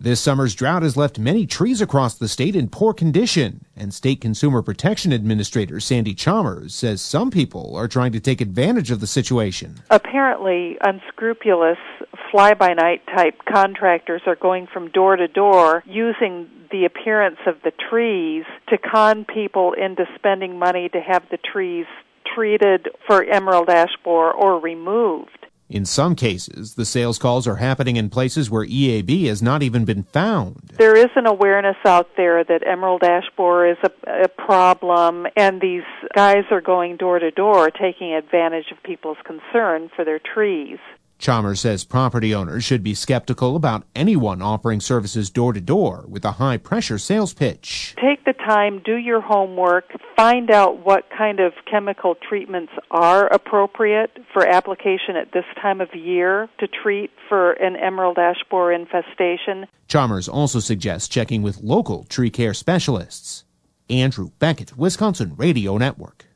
This summer's drought has left many trees across the state in poor condition, and State Consumer Protection Administrator Sandy Chalmers says some people are trying to take advantage of the situation. Apparently, unscrupulous fly-by-night type contractors are going from door to door using the appearance of the trees to con people into spending money to have the trees treated for emerald ash borer or removed. In some cases, the sales calls are happening in places where EAB has not even been found. There is an awareness out there that emerald ash borer is a problem, and these guys are going door to door taking advantage of people's concern for their trees. Chalmers says property owners should be skeptical about anyone offering services door-to-door with a high-pressure sales pitch. Take the time, do your homework, find out what kind of chemical treatments are appropriate for application at this time of year to treat for an emerald ash borer infestation. Chalmers also suggests checking with local tree care specialists. Andrew Beckett, Wisconsin Radio Network.